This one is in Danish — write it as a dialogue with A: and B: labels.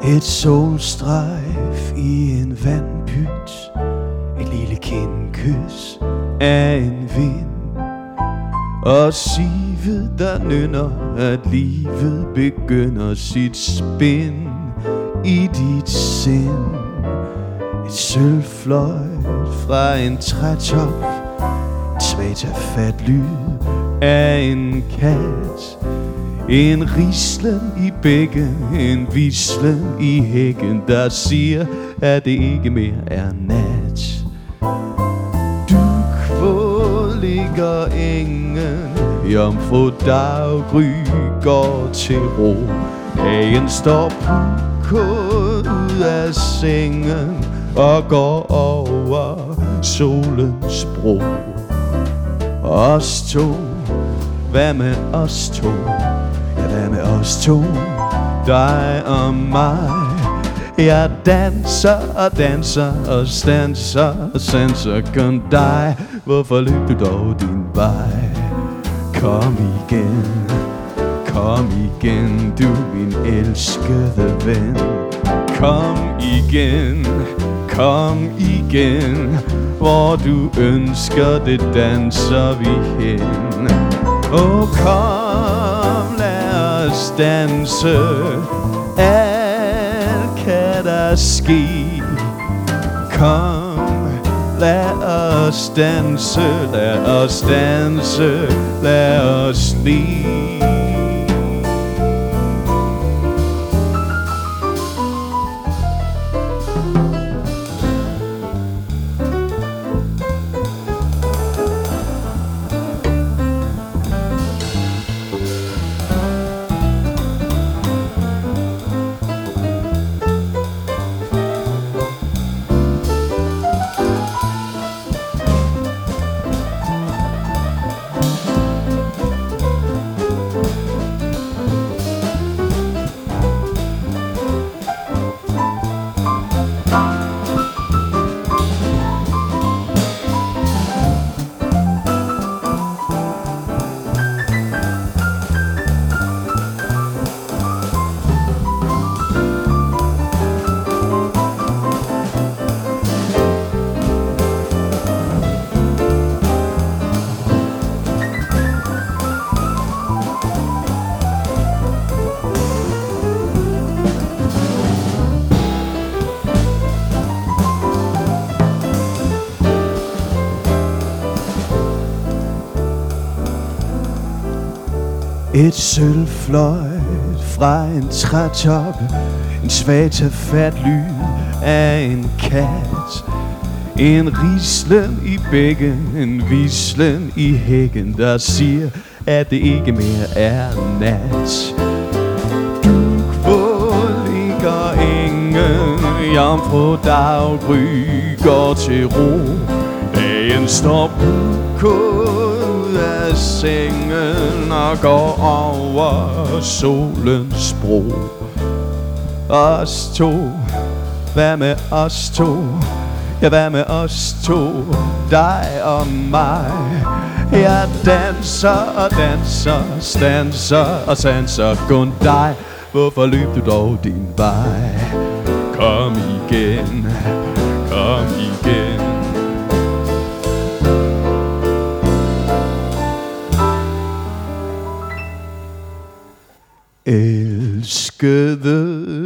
A: Et solstrejf i en vandpyt, et lille kindkys af en vind, og sivet der nynner, at livet begynder sit spin i dit sind. Et sølvfløjt fra en trætop, en svag tafatt lyd af en kat, en rislen i bækken, en vislen i hækken, der siger, at det ikke mere er nat. Hvor ligger engen, jomfru daggry går til ro. Hagen står pukket ud af sengen og går over solens bro. Os to, hvad med os to? Ja, hvad med os to? Dig og mig. Jeg danser og danser og stanser og sanser kun dig. Hvorfor løb du dog din vej? Kom igen, du min elskede ven. Kom igen, hvor du ønsker det danser vi hen. Åh, kom, lad os danse, alt kan der ske. Kom, lad os danse, lad os danse, lad os lide. Et sølvfløjt fra en trætop, en svag tafatt lyd af en kat, en rislen i bækken, en vislen i hækken, der siger, at det ikke mere er nat. Hvor ligger engen, jomfru daggry går til ro. Dagen står pukket af sengen og går over solens bro. Os to, hvad med os to? Ja, hvad med os to? Dig og mig. Jeg danser og danser, stanser og sanser kun dig. Hvorfor løb du dog din vej? Kom igen, kom igen. Elskede